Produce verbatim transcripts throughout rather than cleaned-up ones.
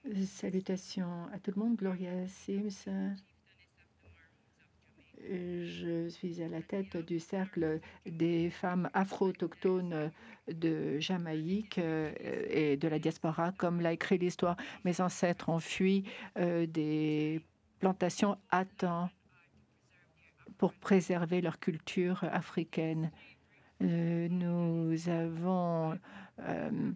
Euh, Salutations à tout le monde, Gloria Sims. Euh, Je suis à la tête du cercle des femmes afro-autochtones de Jamaïque euh, et de la diaspora. Comme l'a écrit l'histoire, mes ancêtres ont fui euh, des plantations à temps pour préserver leur culture africaine. Euh, nous avons euh,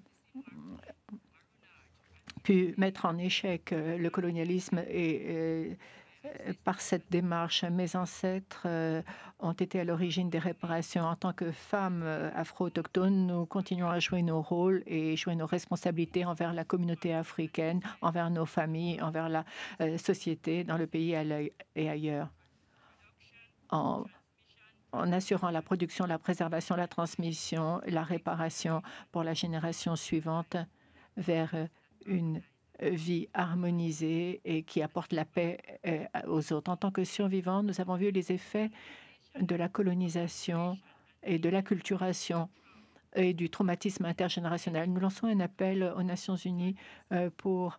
pu mettre en échec euh, le colonialisme et euh, euh, par cette démarche, mes ancêtres euh, ont été à l'origine des réparations. En tant que femmes euh, afro-autochtones, nous continuons à jouer nos rôles et jouer nos responsabilités envers la communauté africaine, envers nos familles, envers la euh, société dans le pays et ailleurs. En, en assurant la production, la préservation, la transmission, la réparation pour la génération suivante vers euh, une euh, vie harmonisée et qui apporte la paix euh, aux autres. En tant que survivants, nous avons vu les effets de la colonisation et de l'acculturation et du traumatisme intergénérationnel. Nous lançons un appel aux Nations unies euh, pour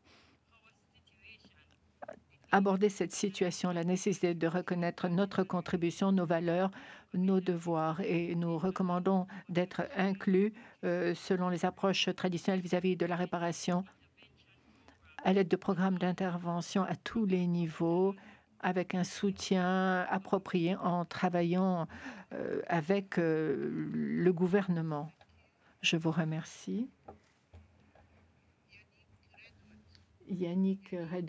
aborder cette situation, la nécessité de reconnaître notre contribution, nos valeurs, nos devoirs. Et nous recommandons d'être inclus euh, selon les approches traditionnelles vis-à-vis de la réparation à l'aide de programmes d'intervention à tous les niveaux, avec un soutien approprié en travaillant euh, avec euh, le gouvernement. Je vous remercie. Yannick Red.